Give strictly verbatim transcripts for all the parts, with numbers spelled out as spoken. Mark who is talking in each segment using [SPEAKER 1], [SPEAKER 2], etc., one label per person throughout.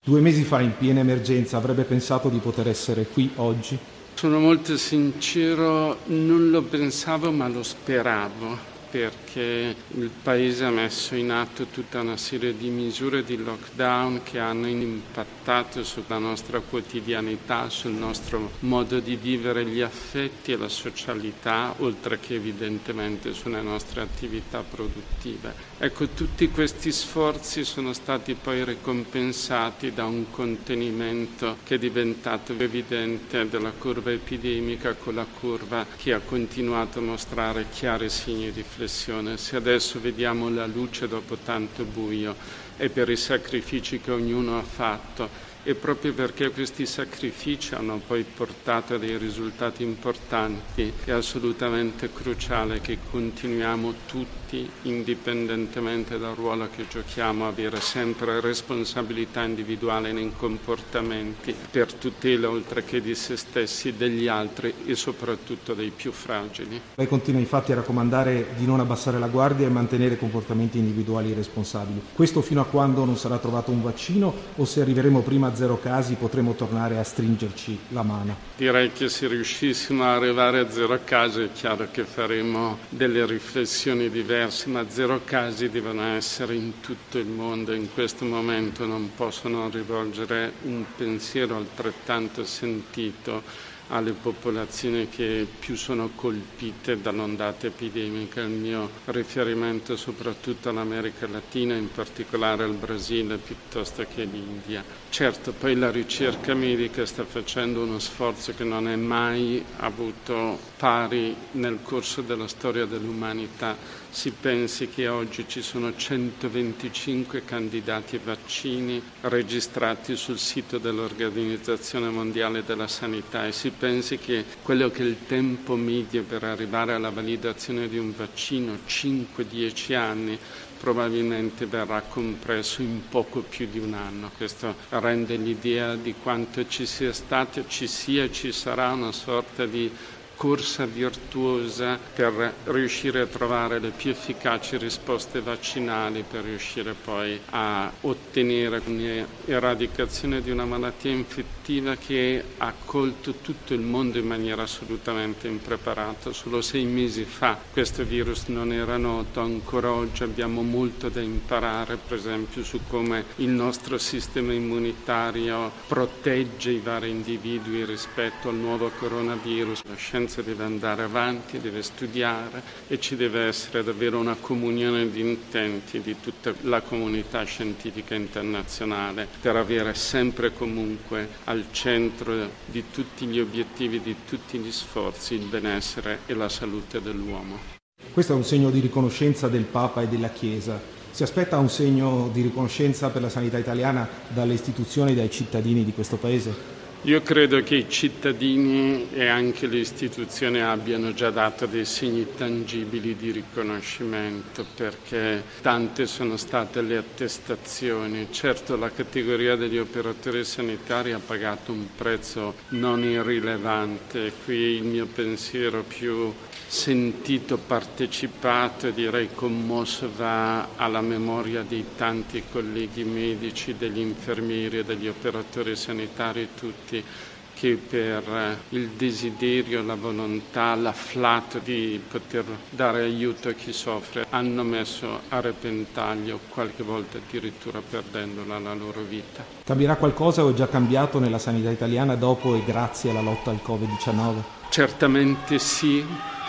[SPEAKER 1] Due mesi fa, in piena emergenza, avrebbe pensato di poter essere qui oggi?
[SPEAKER 2] Sono molto sincero, non lo pensavo ma lo speravo, perché il Paese ha messo in atto tutta una serie di misure di lockdown che hanno impattato sulla nostra quotidianità, sul nostro modo di vivere gli affetti e la socialità, oltre che evidentemente sulle nostre attività produttive. Ecco, tutti questi sforzi sono stati poi ricompensati da un contenimento che è diventato evidente della curva epidemica, con la curva che ha continuato a mostrare chiari segni di flessione. Se adesso vediamo la luce dopo tanto buio è per i sacrifici che ognuno ha fatto, e proprio perché questi sacrifici hanno poi portato a dei risultati importanti, è assolutamente cruciale che continuiamo tutti, indipendentemente dal ruolo che giochiamo, a avere sempre responsabilità individuale nei comportamenti per tutela, oltre che di se stessi, degli altri e soprattutto dei più fragili.
[SPEAKER 1] Lei continua infatti a raccomandare di non abbassare la guardia e mantenere comportamenti individuali responsabili. Questo fino a quando non sarà trovato un vaccino, o se arriveremo prima a zero casi potremo tornare a stringerci la mano?
[SPEAKER 2] Direi che se riuscissimo a arrivare a zero casi è chiaro che faremo delle riflessioni diverse, ma zero casi devono essere in tutto il mondo. In questo momento non possono rivolgere un pensiero altrettanto sentito alle popolazioni che più sono colpite dall'ondata epidemica. Il mio riferimento soprattutto all'America Latina, in particolare al Brasile piuttosto che l'India. Certo, poi la ricerca medica sta facendo uno sforzo che non è mai avuto pari nel corso della storia dell'umanità. Si pensi che oggi ci sono centoventicinque candidati ai vaccini registrati sul sito dell'Organizzazione Mondiale della Sanità, e si pensi che quello che è il tempo medio per arrivare alla validazione di un vaccino, cinque dieci anni, probabilmente verrà compresso in poco più di un anno. Questo rende l'idea di quanto ci sia stato, ci sia e ci sarà una sorta di corsa virtuosa per riuscire a trovare le più efficaci risposte vaccinali, per riuscire poi a ottenere un'eradicazione di una malattia infettiva che ha colto tutto il mondo in maniera assolutamente impreparata. Solo sei mesi fa questo virus non era noto, ancora oggi abbiamo molto da imparare, per esempio su come il nostro sistema immunitario protegge i vari individui rispetto al nuovo coronavirus. La scienza deve andare avanti, deve studiare, e ci deve essere davvero una comunione di intenti di tutta la comunità scientifica internazionale per avere sempre e comunque al centro di tutti gli obiettivi, di tutti gli sforzi, il benessere e la salute dell'uomo.
[SPEAKER 1] Questo è un segno di riconoscenza del Papa e della Chiesa. Si aspetta un segno di riconoscenza per la sanità italiana dalle istituzioni e dai cittadini di questo Paese?
[SPEAKER 2] Io credo che i cittadini e anche le istituzioni abbiano già dato dei segni tangibili di riconoscimento, perché tante sono state le attestazioni. Certo, la categoria degli operatori sanitari ha pagato un prezzo non irrilevante. Qui il mio pensiero più sentito, partecipato, direi commosso, va alla memoria dei tanti colleghi medici, degli infermieri e degli operatori sanitari tutti, che per il desiderio, la volontà, l'afflato di poter dare aiuto a chi soffre hanno messo a repentaglio, qualche volta addirittura perdendola, la loro vita.
[SPEAKER 1] Cambierà qualcosa o è già cambiato nella sanità italiana dopo e grazie alla lotta al covid diciannove?
[SPEAKER 2] Certamente sì,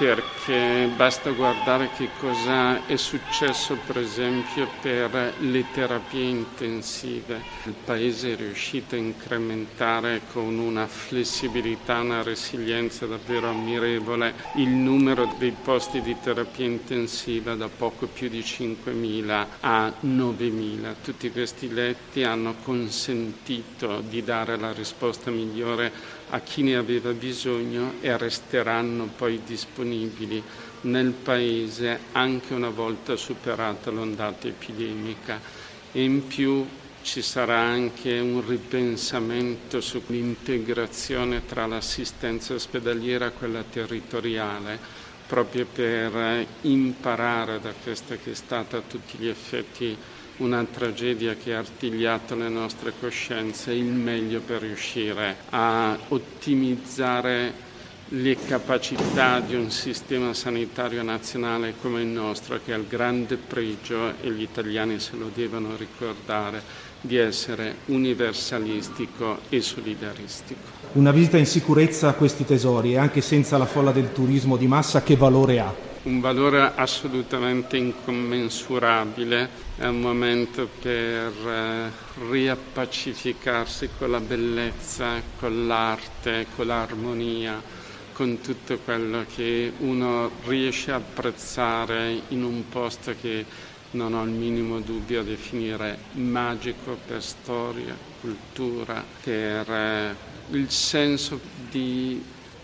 [SPEAKER 2] perché basta guardare che cosa è successo per esempio per le terapie intensive. Il Paese è riuscito a incrementare con una flessibilità, una resilienza davvero ammirevole il numero dei posti di terapia intensiva da poco più di cinquemila a novemila. Tutti questi letti hanno consentito di dare la risposta migliore a chi ne aveva bisogno e resteranno poi disponibili nel Paese anche una volta superata l'ondata epidemica. E in più ci sarà anche un ripensamento sull'integrazione tra l'assistenza ospedaliera e quella territoriale, proprio per imparare da questa che è stata a tutti gli effetti una tragedia che ha artigliato le nostre coscienze, il meglio per riuscire a ottimizzare le capacità di un sistema sanitario nazionale come il nostro, che ha il grande pregio, e gli italiani se lo devono ricordare, di essere universalistico e solidaristico.
[SPEAKER 1] Una visita in sicurezza a questi tesori, e anche senza la folla del turismo di massa, che valore ha?
[SPEAKER 2] Un valore assolutamente incommensurabile, è un momento per eh, riappacificarsi con la bellezza, con l'arte, con l'armonia, con tutto quello che uno riesce a apprezzare in un posto che non ho il minimo dubbio a definire magico per storia, cultura, per eh, il senso di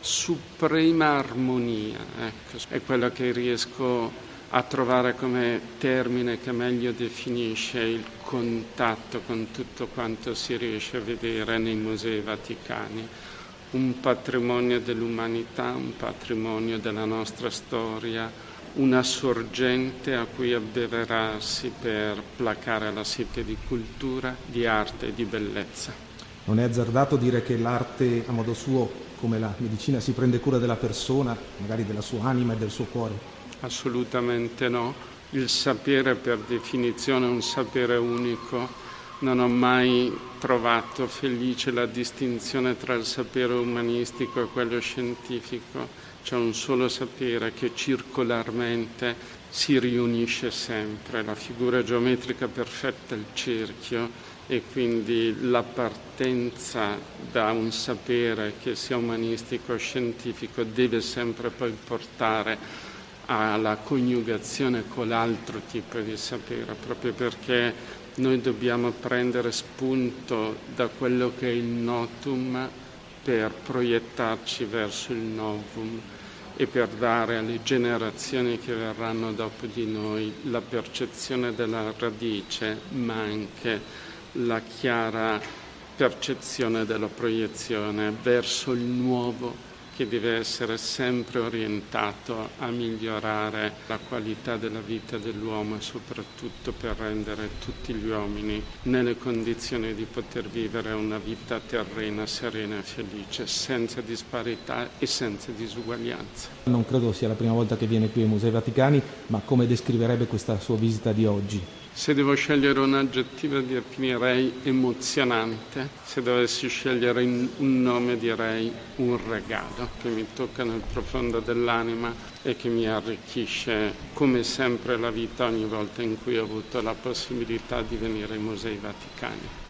[SPEAKER 2] suprema armonia. Ecco, è quello che riesco a trovare come termine che meglio definisce il contatto con tutto quanto si riesce a vedere nei musei vaticani. Un patrimonio dell'umanità, un patrimonio della nostra storia, una sorgente a cui abbeverarsi per placare la sete di cultura, di arte e di bellezza.
[SPEAKER 1] Non è azzardato dire che l'arte, a modo suo, come la medicina, si prende cura della persona, magari della sua anima e del suo cuore?
[SPEAKER 2] Assolutamente no. Il sapere per definizione è un sapere unico. Non ho mai trovato felice la distinzione tra il sapere umanistico e quello scientifico. C'è un solo sapere che circolarmente si riunisce sempre. La figura geometrica perfetta è il cerchio, e quindi la partenza da un sapere che sia umanistico o scientifico deve sempre poi portare alla coniugazione con l'altro tipo di sapere, proprio perché noi dobbiamo prendere spunto da quello che è il notum per proiettarci verso il novum e per dare alle generazioni che verranno dopo di noi la percezione della radice, ma anche la chiara percezione della proiezione verso il nuovo, che deve essere sempre orientato a migliorare la qualità della vita dell'uomo e soprattutto per rendere tutti gli uomini nelle condizioni di poter vivere una vita terrena, serena e felice, senza disparità e senza disuguaglianza.
[SPEAKER 1] Non credo sia la prima volta che viene qui ai Musei Vaticani, ma come descriverebbe questa sua visita di oggi?
[SPEAKER 2] Se devo scegliere un aggettivo definirei emozionante, se dovessi scegliere un nome direi un regalo che mi tocca nel profondo dell'anima e che mi arricchisce come sempre la vita ogni volta in cui ho avuto la possibilità di venire ai Musei Vaticani.